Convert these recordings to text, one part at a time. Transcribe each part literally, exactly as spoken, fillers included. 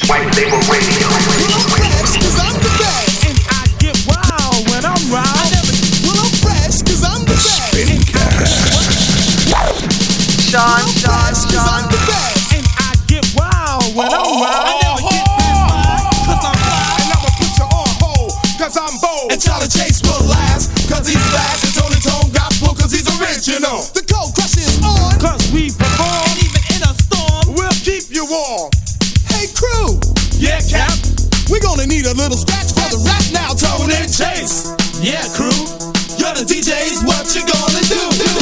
White Label Radio. Well, I'm fresh, cause I'm the best. And I get wild when I'm wild. Well, I'm fresh, cause I'm the best. Sean, Sean, Sean. I'm the best. And I get wild when I'm wild. I never get this cause I'm fly. And I'ma put you on hold, cause I'm bold. And Charlie Chase will last, cause he's fast. And Tony Tone got full, cause he's original. The Cold Crush is on, Cause we perform. and even in a storm, we'll keep you warm. Hey, crew. Yeah, Cap. We're gonna need a little scratch for the rap now, Tone and Chase. Yeah, crew. You're the D Js, what you gonna do?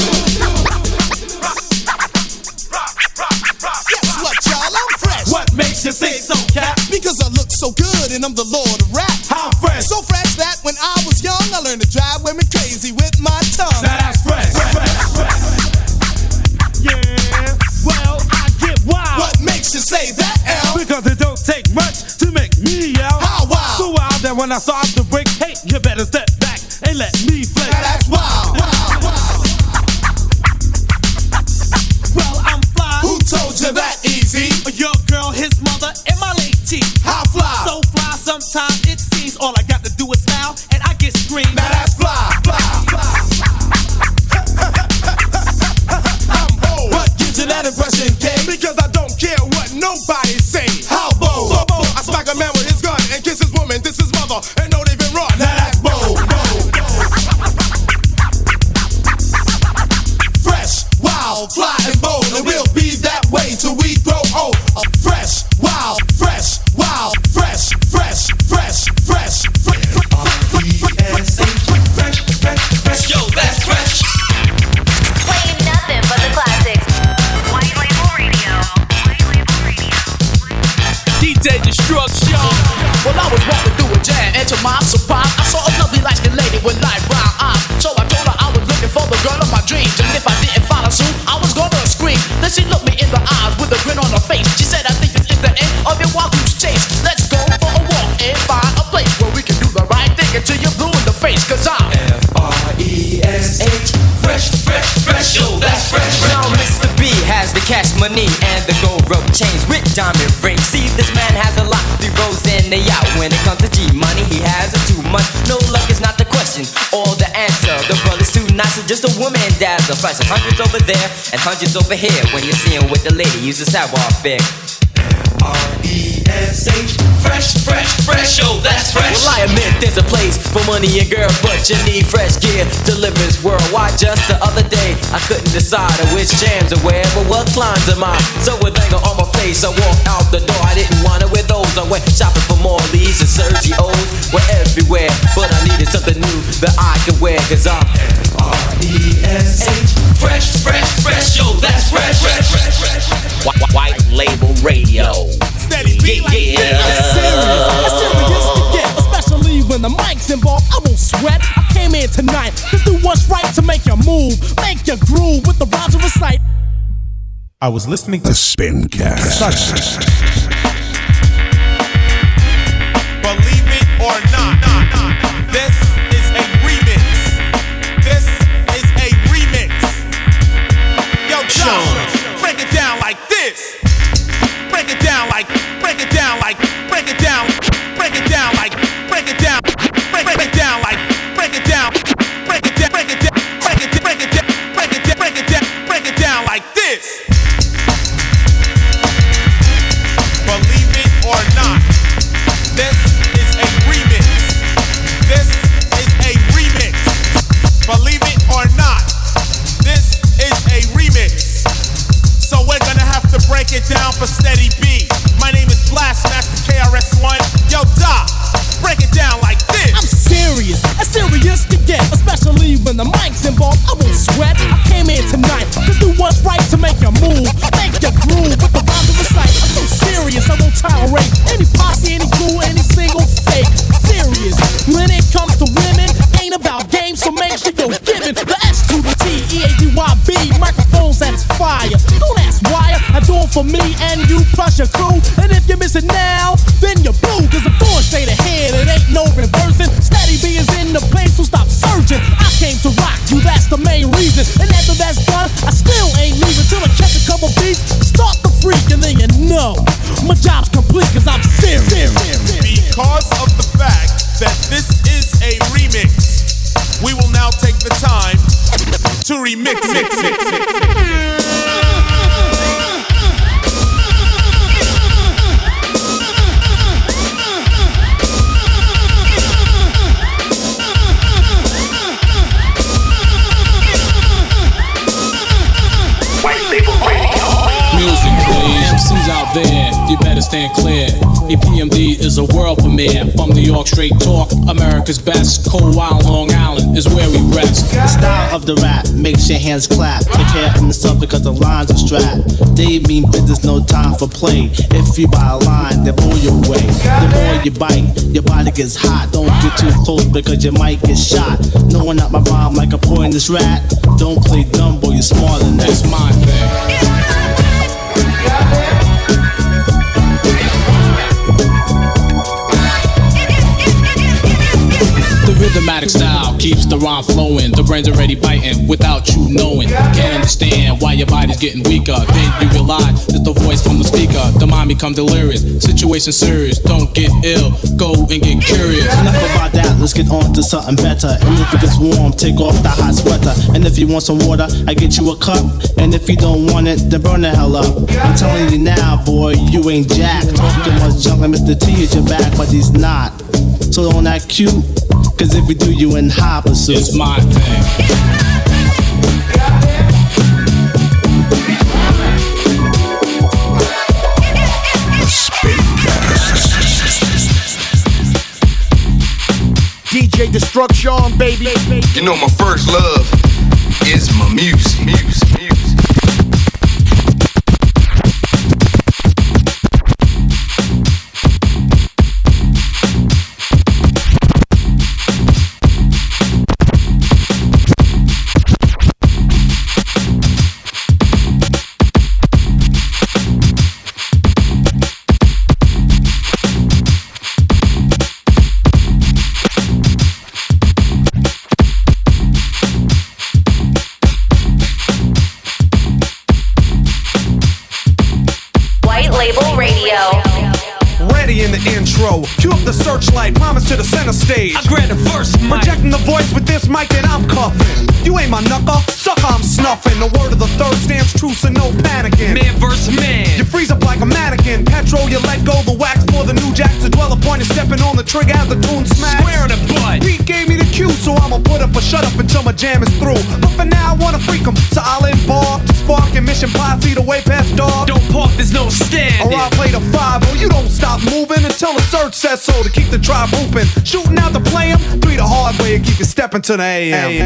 Guess what, y'all? I'm fresh. What makes you say so, Cap? Because I look so good and I'm the Lord of rap. How fresh? So fresh that when I was young, I learned to drive women crazy with my tongue. Now that's fresh. fresh, fresh. Yeah, well, I get wild. What makes you say that, L? Because it don't take much to make me yell. How wild? So wild that when I start to break, hey, you better step back and let me play. Now that's wild. Wild, wild. Well, I'm fly. Who told you that easy? Your girl, his mother, and my late T. How fly? So fly, sometimes it seems all I got to do is smile, and I get screamed. Now that's fly. Fly, fly. I'm bold. What gives you that impression, K? Because I don't care what nobody say. How bold? So bold. I smack a man with his gun and kiss his woman, this his mother, and don't even run. Now that's bold. bold. Fresh, wild, fly, and bold, and we'll be that way till we grow old. Uh, fresh, wild, fresh, wild, fresh, fresh, fresh, fresh, fresh. Yo, that's fresh. Playing nothing but the classics. White Label Radio. White Label Radio. D J Destruction. Well, I was walking through a jam, and to my surprise, I saw a lovely light-skinned lady with light brown eyes. So I told her I was looking for the girl of my dreams, and if I didn't follow suit, I was gonna scream. Then she looked me in the eyes with a grin on her face. She said, I think this is the end of your wild goose chase. Let's go for a walk and find a place where we can do the right thing until you're blue in the face. Cause I'm F R E S H, fresh, fresh, fresh. Yo, that's fresh. Now Mister B has the cash money and the gold rope chains with diamond rings. See, this man has a lot, three rows in the out. When it comes to G money, he has it too much. No luck is not the question or the answer. The brother's too nice, and just a woman dazzle. Flash of hundreds over there and hundreds over here. When you're seeing with the lady, use a savoir faire. R E S H, fresh, fresh, fresh. Yo, that's fresh. Well, I admit there's a place for money and girls, but you need fresh gear. Deliverance worldwide. Just the other day, I couldn't decide on which jams to wear, but what climbs am I? So with anger on my face, I walked out the door. I didn't wanna wear those. I went shopping for more Lees and Sergios. Were everywhere, but I needed something new that I could wear. Cause I'm R E S H, fresh, fresh, fresh. Yo, that's fresh, fresh, fresh, fresh. White Label Radio. Steady beat like Yeah. this. Serious, as serious to get, especially when the mic's involved. I won't sweat. I came in tonight to do what's right, to make you move, make you groove with the rhymes of recite. I was listening to Spincast. Believe it or not, this is a remix. This is a remix. Yo, John, break it down like this. Break it down like, break it down like, break it down, break it down like, break it down, break break it down like, break it down, break it down, break it down, break it break it down, break it down, break it down, break it down like this. Believe it or not, this is a remix. This is a remix. Believe it or not, this is a remix. So we're gonna have to break it down for Steady B. My name is Blastmaster K R S One. Yo, Doc, break it down like this. I'm serious, as serious to get, especially when the mic's involved. I won't sweat. I came in tonight to do what's right, to make you move, make you groove with the rhymes of recite. I'm so serious, I won't tolerate any posse, any crew, any single fake. Serious, when it comes to women, ain't about games, so make sure you're giving the S to the T, E A D Y B, microphones that's fire. Don't ask why, I do it for me and you plus your crew. And if you miss it now, then you're blue, cause I'm going straight ahead, it ain't no reversing. Steady B is in the place, so stop searching. I came to rock you, that's the main reason. And after that's done, I still ain't leaving till I catch a couple beats, start the freak, and then you know my job's complete, cause I'm remix it. Music, please. M Cs out there, you better stand clear. E P M D is a world premiere. From New York, straight talk, America's best. Cold Wild Long Island is where we rest. The style of the rap makes your hands clap. Take care of yourself because the lines are strapped. They mean business, no time for play. If you buy a line, they blow you away. The more you bite, your body gets hot. Don't get too close because you might get shot. No one out my rhyme like a poisonous rat. Don't play dumb, boy, you're smarter than that. That's my thing. The rhythmatic style keeps the rhyme flowing. The brain's already biting without you knowing. Can't understand why your body's getting weaker. Then you realize it's the voice from the speaker. The mind becomes delirious. Situation serious. Don't get ill. Go and get curious. Enough about that. Let's get on to something better. And if it gets warm, take off the hot sweater. And if you want some water, I get you a cup. And if you don't want it, then burn the hell up. I'm telling you now, boy, you ain't jack. Talking much junk like Mister T is your back, but he's not. So don't act cute. Cause if we do, you in high pursuit. It's my thing. D J Destruction, baby. You know my first love is my music. Music, music. Cue up the searchlight, promise to the center stage. I grab the first mic, projecting the voice with this mic that I'm cuffing. You ain't my knucker, sucker, I'm snuffing. The word of the third stands true, so no panicking. Man versus man, you freeze up like a mannequin. Petrol, you let go the wax for the new jacks to dwell upon you. Stepping on the trigger as the tune smash. Square in the butt. Pete gave me the cue, so I'ma put up a shut up until my jam is through. But for now, I wanna freak 'em, so I'll embark to spark and mission posse the way past dark. Don't park, there's no standing. Or I'll play the five, or you don't stop moving until the search says so to keep the tribe hooping. Shooting out to play 'em, three the hard way and keep you stepping to the A M.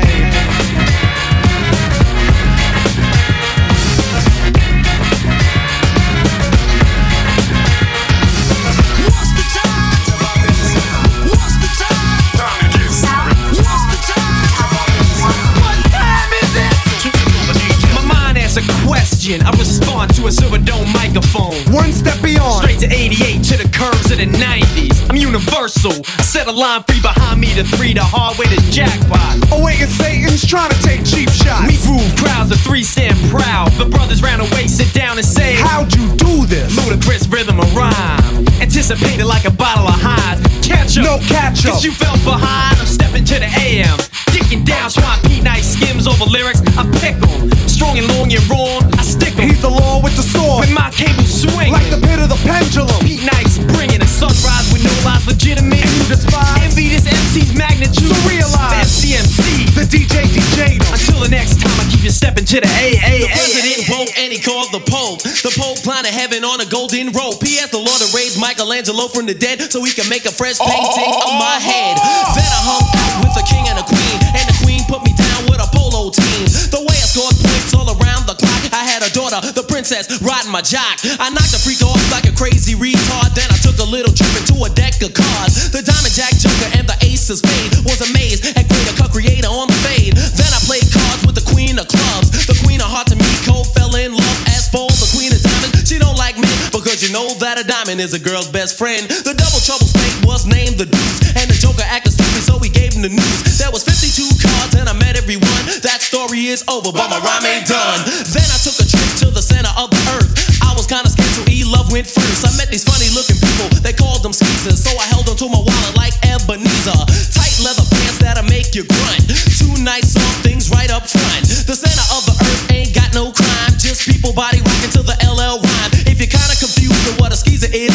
A question, I respond to a silver dome microphone. One step beyond, straight to eighty-eight, to the curves of the nineties. I'm universal. I set a line free behind me to three, the hard way to jackpot. Awaken Satan's trying to take cheap shots. We groove crowds of three stand proud. The brothers round the way sit down and say, how'd you do this? Ludicrous rhythm of rhyme, anticipated like a bottle of highs. Catch up, no catch up. Cause you fell behind. I'm stepping to the A M, dicking down, swap Pete Nice skims over lyrics. I pick 'em, strong and long and wrong. I stick 'em. He's the law with the sword, with my cable swing like the pit of the pendulum. Pete Nice bringing a sunrise with no lies legitimate. And you despise envy this M C's magnitude. So realize M C M C, the D J D J'd 'em. Until the next time, I keep you stepping to the A A. The president woke and he called the Pope. The Pope climbed to heaven on a golden rope. He asked the Lord to raise Michelangelo from the dead so he can make a fresh painting of my head. Then I hung out with the king and the queen, and the queen put me down with a polo team. The way I scored points all around the clock, I had a daughter, the princess, riding my jock. I knocked the freak off like a crazy retard. Then I took a little trip into a deck of cards. The diamond, jack, joker, and the ace of spade. Was amazed at creator, cut creator on the fade. Then I played cards with the queen of clubs. The queen of hearts and me cold fell in love. As for the queen of diamonds, she don't like me because you know that a diamond is a girl's best friend. The double trouble spade was named the deuce, and the joker acted stupid, so we gave him the news. There was fifty-two cards and I met everyone. That story is over, but my rhyme ain't done. Then I took a trip to the center of the earth. I was kinda scared, so E-Love went first. I met these funny looking people, they called them skeezers. So I held onto my wallet like Ebenezer. Tight leather pants that'll make you grunt. Two nice soft things right up front. The center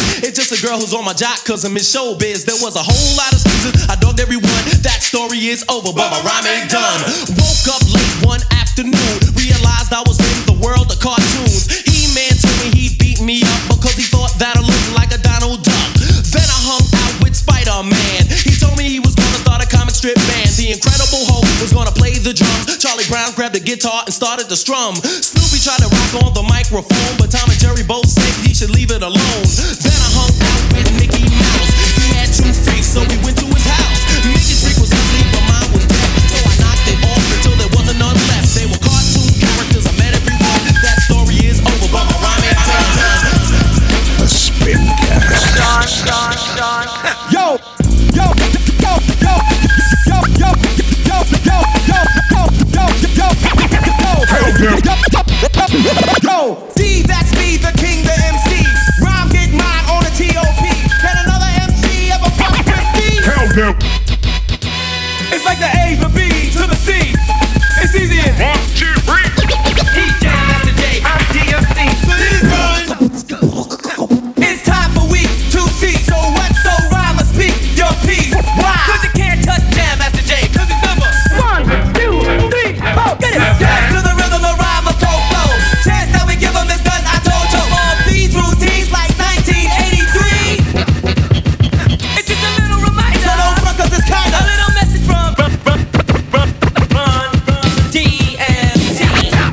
It's just a girl who's on my jock, cause I'm in showbiz. There was a whole lot of excuses, I dogged everyone. That story is over, but my rhyme ain't done. Woke up late one afternoon, realized I was in the world of cartoons. He-Man told me he beat me up because he thought that I looked like a Donald Duck. Then I hung out with Spider-Man. He told me he was gonna start a comic strip band. The Incredible Hulk was gonna play the drums. Charlie Brown grabbed the guitar and started to strum. Snoopy tried to rock on the microphone, but Tom and Jerry both said he should leave it alone. Then I hung out with Mickey Mouse. He had two freaks, so we went to his house. Mickey's freak was ugly, but mine was deaf, so I knocked it off until there wasn't none left. They were cartoon characters, I met everyone. That story is over, but my rhyme ain't done. The Spincast. Sean, Sean, Sean. Yo, yo, yo, yo, yo, yo, yo, yo, yo, yo, yo, yo, yo, yo, D, that's me, the king, the M C. Rhyme get mine on a T O P. Can another M C ever fuck with me? Hell no. It's like the A, the B, to the C. It's easy in one, two, three. He jam, that's the J, I'm D M C. So this run. It's time for week two C. So what? So rhyme or speak your piece. Why? Cause you can't touch jam, that's the J. Cause it's number one, two, three, four. Get it. Dance to the rhythm of rhyme or flow flow. Chance that we give them is done, I told you. All these routines like nineteen eighty-three. It's just a little reminder. So don't front cause it's kinda a little message from D M C.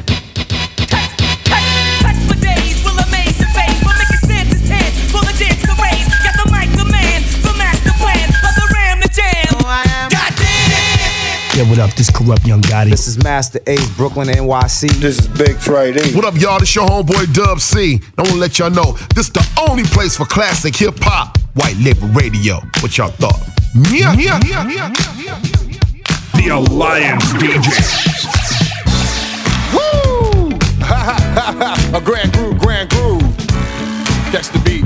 Touch for days will amaze and phase. We'll make it stand to stand, full of dance to raise. Got the mic, the man, the master plan, but the ram, the jam. Goddamn! Yeah, what up? This Corrupt Young Gotti. This is Master Ace, Brooklyn, N Y C. This is Big Trey D. What up, y'all? This your homeboy Dub C. I want to let y'all know this the only place for classic hip hop, White Label Radio. What y'all thought? Yeah, yeah, yeah, yeah, yeah. The Alliance D J. Woo! A grand groove, grand groove. Catch the beat.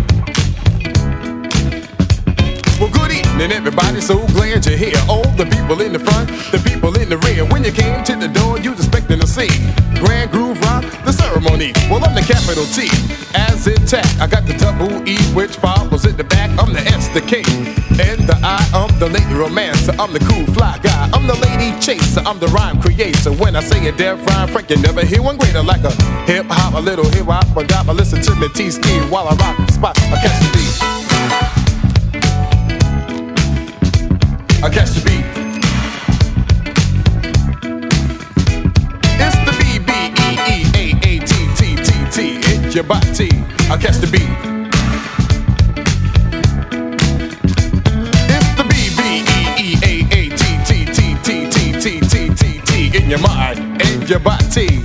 Well, good evening, everybody. So glad you're here. All the people in the front, the people in the rear. When you came to the door, you was expecting to see grand groove rock, the ceremony. Well, I'm the capital T, as intact. I got the double E, which follows in the back. I'm the S, the K, and the I. I'm the lady romancer. I'm the cool fly guy. I'm the lady chaser. I'm the rhyme creator. When I say a deaf rhyme, Frank, you never hear one greater. Like a hip hop, a little hip hop. I got my listen to me T-ski while I rock the spot. I catch the beat. I catch the beat. It's the B B E E A A T T T T. It's your body. I catch the beat. It's the B B E E A A T T T T T T T T T. In your mind and your body.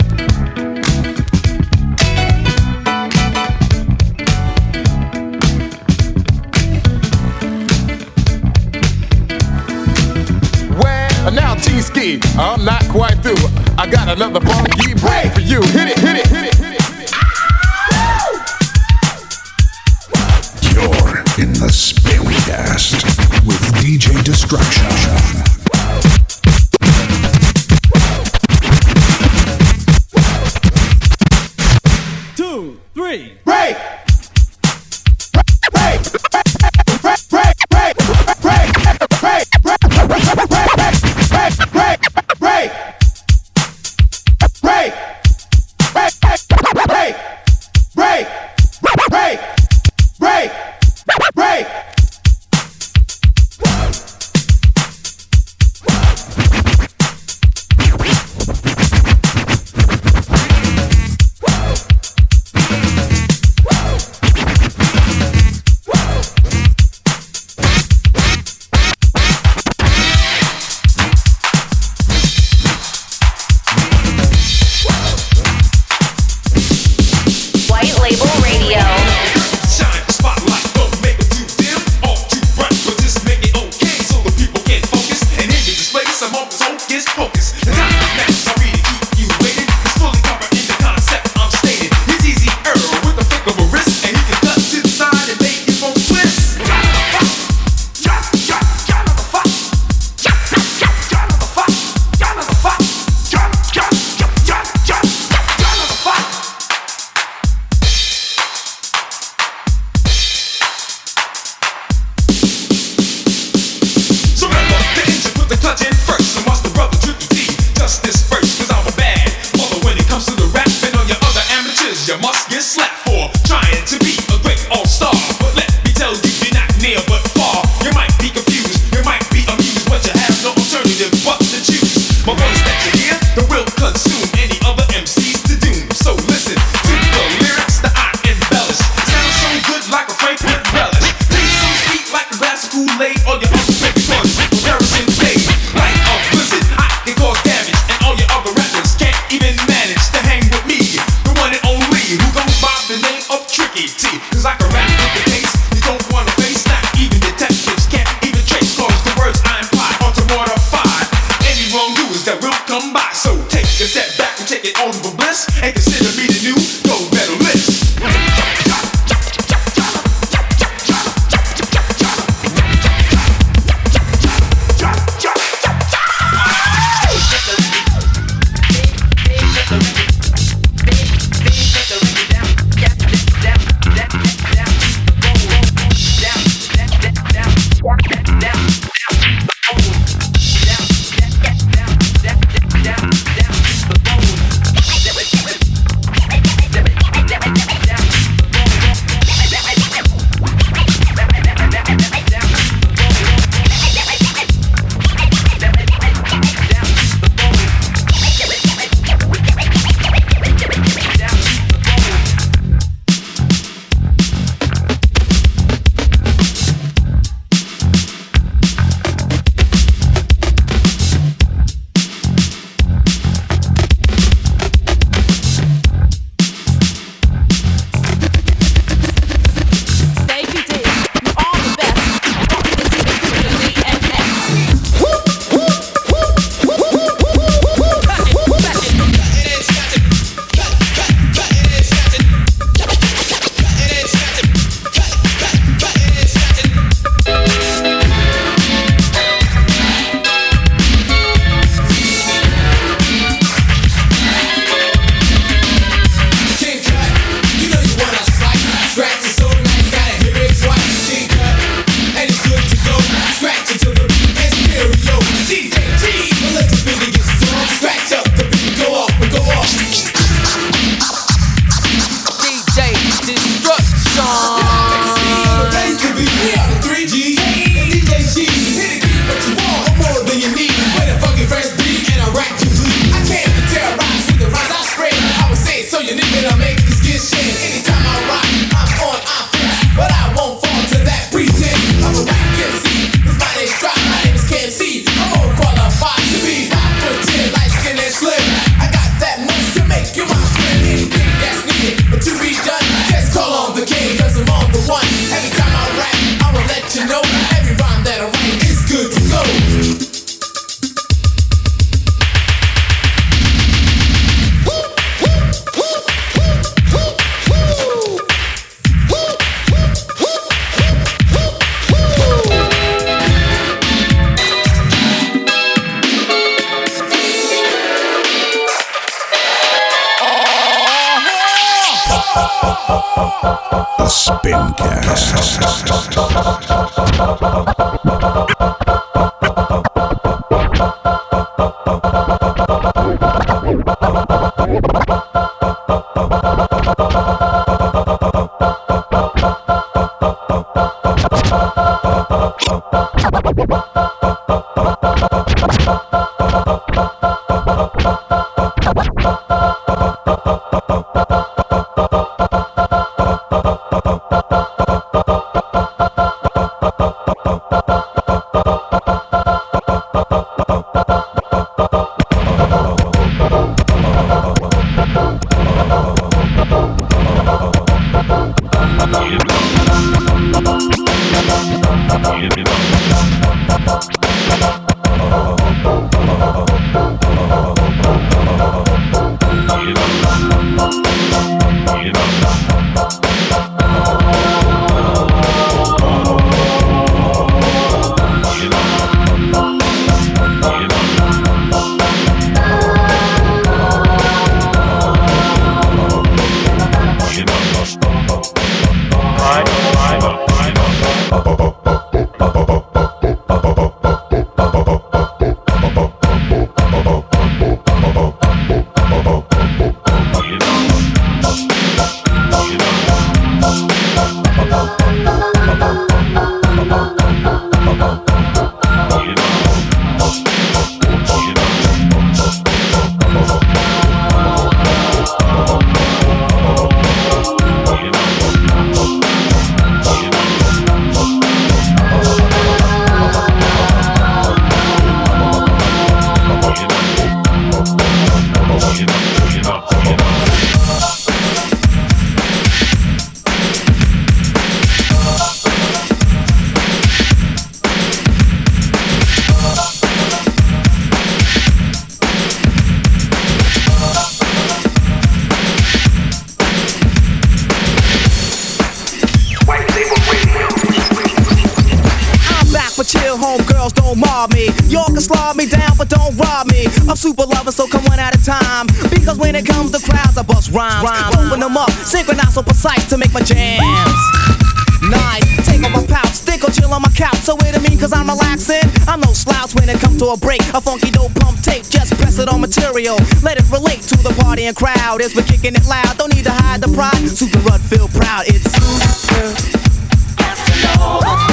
Now T-ski, I'm not quite through. I got another funky break for you. Hit it, hit it, hit it, hit it, hit it. You're in the Spincast with D J Destruction. Two, three, break! Super lovers, so come one at a time. Because when it comes to crowds, I bust rhymes. Rhyme. Open them up, synchronize so precise to make my jams nice. Take off my pouch, stick or chill on my couch. So wait a minute, cause I'm relaxing. I'm no slouch when it comes to a break. A funky dope pump tape, just press it on material. Let it relate to the party and crowd. As we're kicking it loud, don't need to hide the pride. Super Rud feel proud, it's Super Casanova.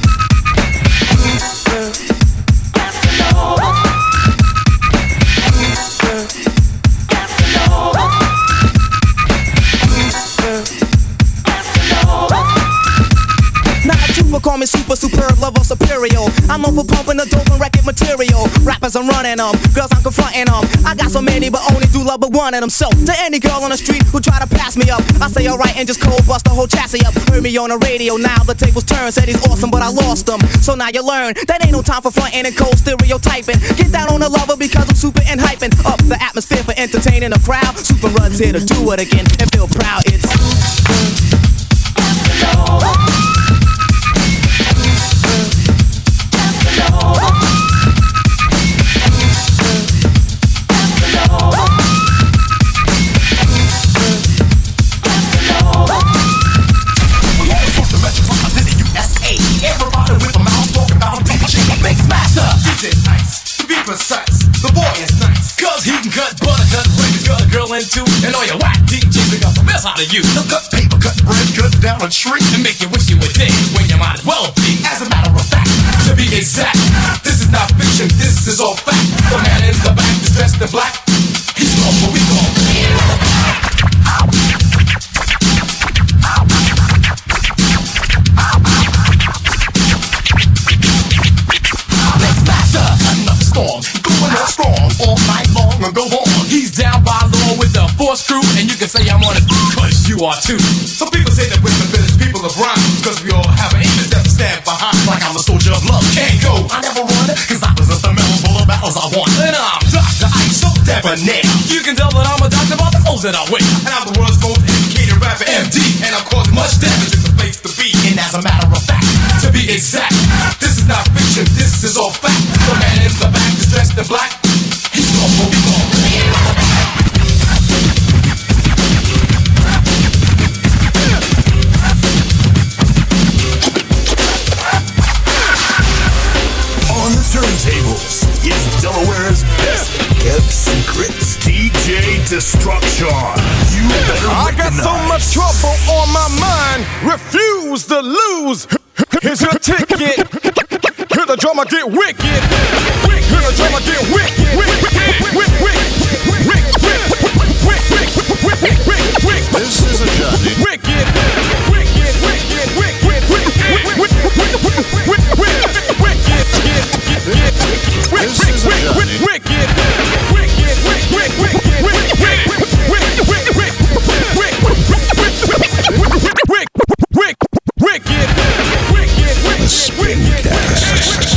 Call me super, superb, lover, superior. I'm known for pumping the dope and record material. Rappers, I'm running them. Girls, I'm confronting them. I got so many, but only do love but one of them. So, to any girl on the street who try to pass me up, I say alright and just cold bust the whole chassis up. Heard me on the radio, now the tables turn. Said he's awesome, but I lost him. So now you learn, that ain't no time for fronting and cold stereotyping. Get down on the lover because I'm super and hyping up the atmosphere for entertaining the crowd. Super Rud's here to do it again and feel proud. It's precise. The boy is nice, cause he can cut butter, cut records, cut a girl in two. And all your whack D Js, they got the best out of you. They'll cut paper, cut bread, cut down a tree, and make you wish you were dead when you might as well be. As a matter of fact, to be exact, this is not fiction, this is all fact. The man in the back is dressed in black. He's called what we call storm, going on strong all night long and go on. He's down by law with the force crew, and you can say I'm on it cause you are too. Some people say that we're the village people of rhyme, cause we all have an image that we stand behind. Like I'm a soldier of love, can't go, I never run, cause I possess the medals for the battles I won. And I'm Doctor Ice, so debonair. You can tell that I'm a doctor by the clothes that I wear. And I'm the world's most educated rapper, M D, and I'm causing much damage in the place to be. And as a matter of fact, to be exact, this is not fiction, this is all fact. The man in the back is dressed in black. He's called what we call destruction. You better I got so much trouble on my mind. Refuse to lose. Here's your ticket. Hear the drummer get wicked. Hear the drummer get wicked. This is a journey. Wicked. Wicked. Wicked. Wicked. This is a journey. Wicked. Wicked. The Spincast.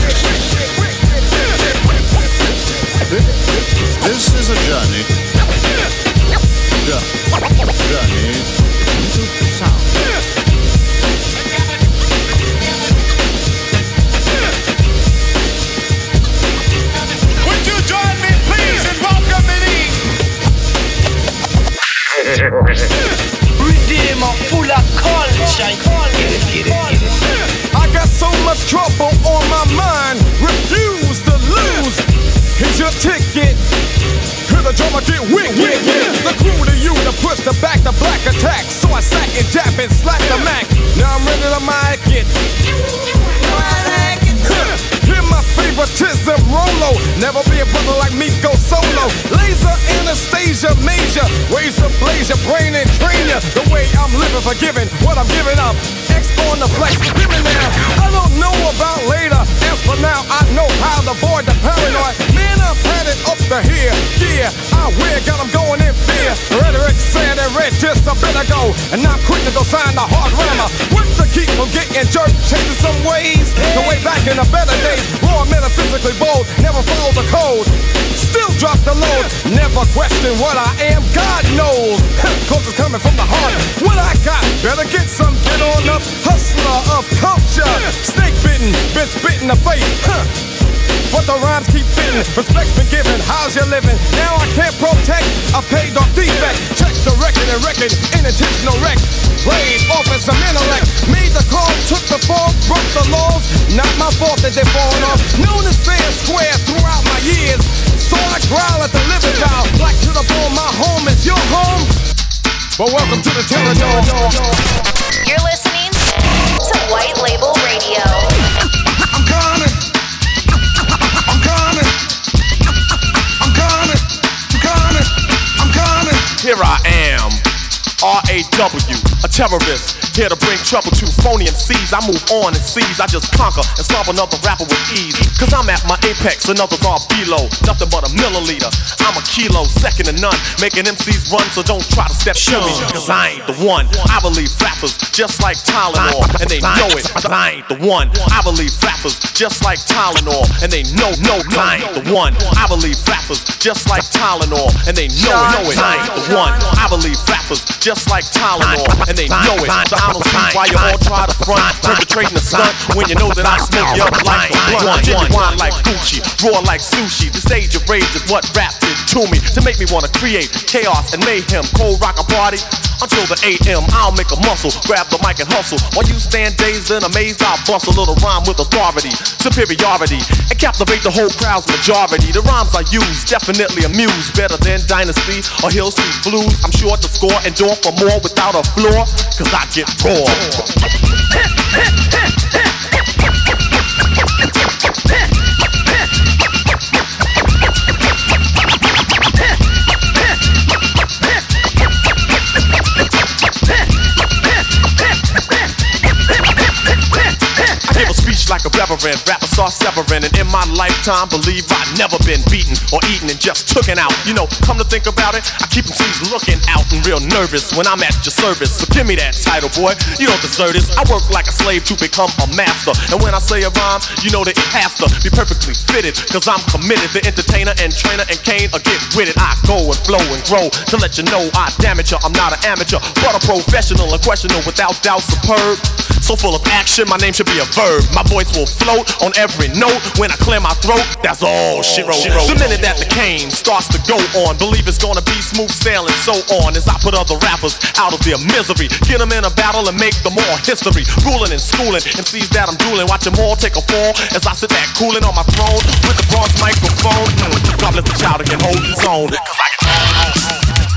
This is a journey. Journey into sound. Would you join me, please, in welcoming Redeemer full of culture. Get it, get it, get it. I got so much trouble on my mind. Refuse to lose. Here's your ticket. Hear the drummer get wicked. The crew to you to push the back the black attack. So I sack and jab and slack the Mac. Now I'm ready to mic it. Hear my favoritism, Rolo. Never be a brother like me, go solo. Laser Anastasia Major. Ways to blaze your brain and train ya. The way I'm living, forgiving what I'm giving up. X on the flex, hear me now. I don't know about later. As for now, I know how to avoid the paranoid. Man, I've had it up to here. Yeah, I wear, got them going in fear. Rhetoric said and read just a bit ago. And not quick to go sign the hard rammer. What to keep from getting jerked, changing some ways. The way back in the better days. Raw, metaphysically bold, never follow the code. Still drop the load, never question what I am, God knows. Cause it's coming from the heart. What I got, better get some, get on up. Hustler of culture, snake bitten, been spit in the face. Huh. But the rhymes keep fitting, respect's been given, how's you living? Now I can't protect a paid off defect. Check the record and record, intentional wreck. Played off as some intellect. Made the call, took the fall, broke the laws. Not my fault that they're falling off. Known as fair and square throughout my years. So I growl at the living down. Black to the bone, my home is your home. But welcome to the territory. You're listening to White Label Radio. I'm coming. I'm coming. I'm coming. I'm coming. I'm coming. Here I am, R A W, a terrorist, here to bring trouble to phony M Cs. I move on and seize, I just conquer and stop another rapper with ease. Cause I'm at my apex, another are below, nothing but a milliliter. I'm a kilo, second to none, making M Cs run, so don't try to step to me. Cause I ain't the one, I believe rappers just like Tylenol, and they know it. I ain't the one, I believe rappers just like Tylenol, and they know, no, I ain't the one. I believe rappers just like Tylenol, and they know it, know it. I ain't the one, I believe rappers just like Tylenol, and they know it. So I don't see why you all try to front, perpetrating a stunt when you know that I smoke you up like a blunt. Genuine like Gucci, raw like sushi. This age of rage is what rap did to me, to make me wanna create chaos and mayhem. Cold rock a party until the A M. I'll make a muscle, grab the mic and hustle. While you stand dazed and amazed, I'll bust a little rhyme with authority, superiority, and captivate the whole crowd's majority. The rhymes I use definitely amuse, better than Dynasty or Hill Street Blues. I'm sure to score and door for more without a floor, cause I get raw. I give a speech like a reverend, rappers start severing, and in my lifetime, believe I've never been beaten or eaten and just tooken out. You know, come to think about it, I keep M Cs looking out and real nervous when I'm at your service. So give me that title, boy, you don't deserve this. I work like a slave to become a master, and when I say a rhyme, you know that it has to be perfectly fitted, cause I'm committed. The entertainer and trainer and Kane, or get with it. I go and flow and grow to let you know I damage you. I'm not an amateur, but a professional, unquestionable, without doubt, superb. So full of action, my name should be a verb. My voice will float on every note when I clear my throat. That's all shit wrote. The minute that the cane starts to go on, believe it's gonna be smooth sailing, so on. As I put other rappers out of their misery, get them in a battle and make them all history. Ruling and schooling, M Cs that I'm dueling, watch them all take a fall as I sit back cooling on my throne with the bronze microphone. Mm, God bless the child that can hold his own, cause I can